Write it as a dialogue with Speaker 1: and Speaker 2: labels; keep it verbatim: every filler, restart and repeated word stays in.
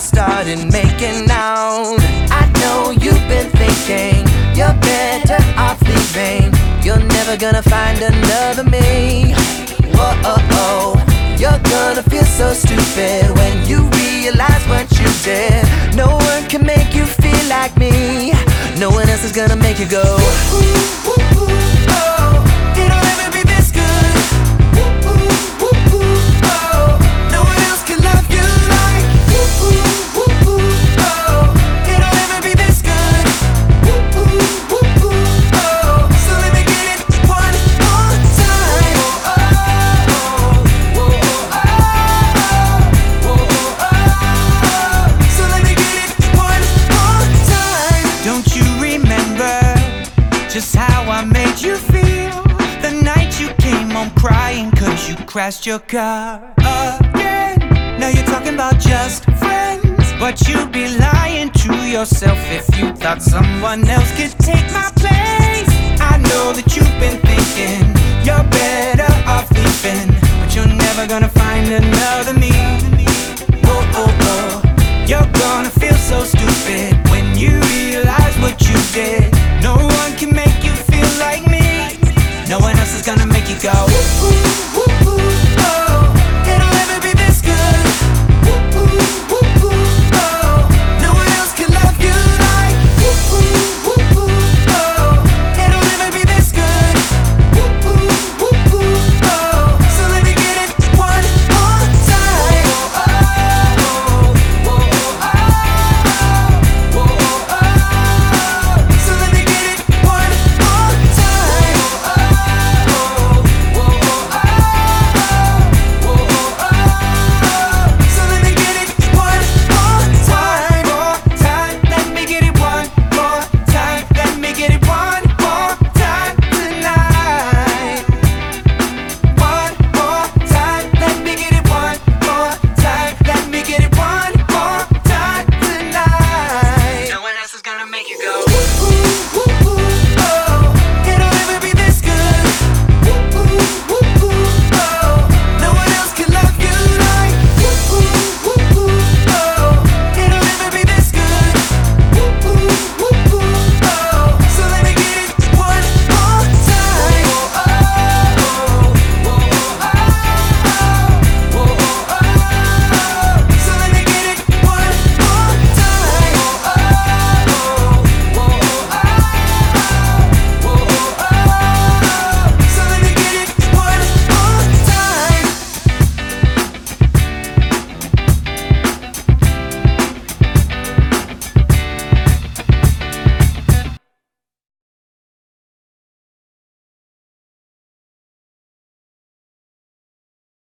Speaker 1: started making out. I know you've been thinking you're better off leaving. You're never gonna find another me. Whoa, you're gonna feel so stupid when you realize what you did. No one can make you feel like me. No one else is gonna make you go ooh, ooh, ooh, oh, it'll never be this good. Ooh, ooh, ooh, ooh, oh, no one else can love you like ooh, ooh, ooh, ooh, oh, it'll never be this good. Ooh, ooh, ooh, ooh, oh, so let me get it one more time. Oh, oh, oh, oh, oh, oh, oh, so let me get it one more time. Don't you remember just how I made you feel the night you came home crying cause you crashed your car again? Now you're talking about just friends, but you'd be lying to yourself if you thought someone else could take my place. I know that you've been thinking you're better off leaving, but you're never gonna find